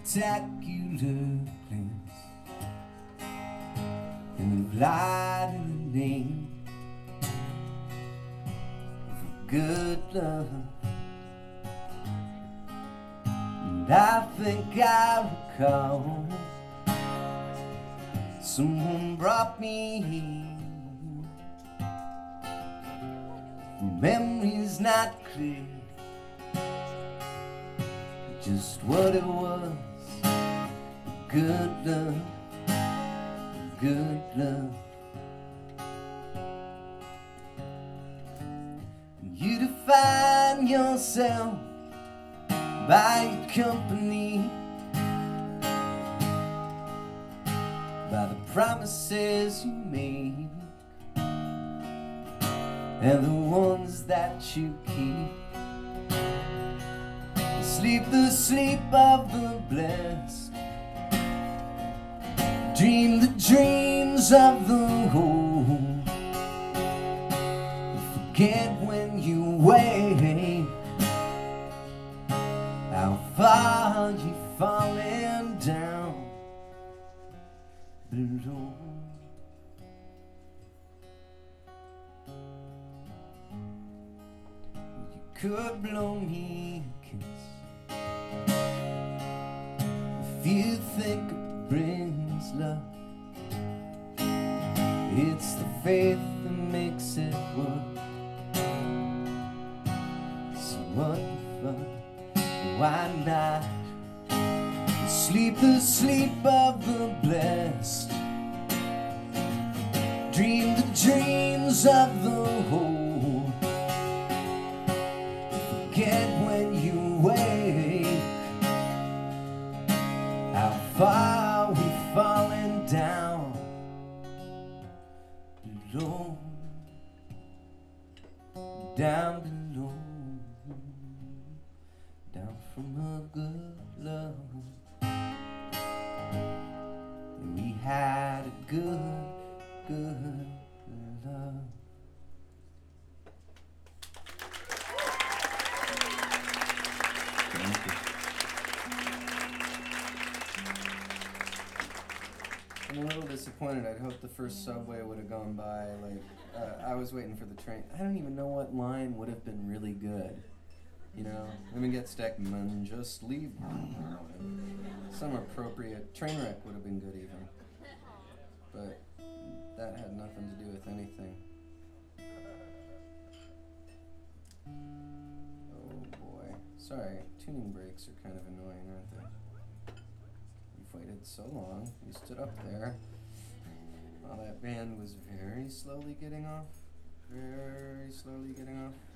spectacular place, and we've lied in the name of good love. And I think I recall someone brought me memories not clear, just what it was. Good love, good love. You define yourself by your company, by the promises you make and the ones that you keep. Sleep the sleep of the blessed, dream the dreams of the whole. Forget when you wake how far you've fallen down below. You could blow me a kiss if you think it brings love. It's the faith that makes it work. So what fun, why not sleep the sleep of the blessed, dream the dreams of the whole. Forget when you wake how far we've fallen down below, down below, down from a good love. And we had a good, good love. Thank you. I'm a little disappointed. I'd hoped the first subway would have gone by. I was waiting for the train. I don't even know what line would have been really good. You know, let me get Steckman, just leave. Some appropriate Trainwreck would have been good even, but that had nothing to do with anything. Oh boy, sorry. Tuning breaks are kind of annoying, aren't they? You've waited so long. You stood up there while that band was very slowly getting off. Very slowly getting off.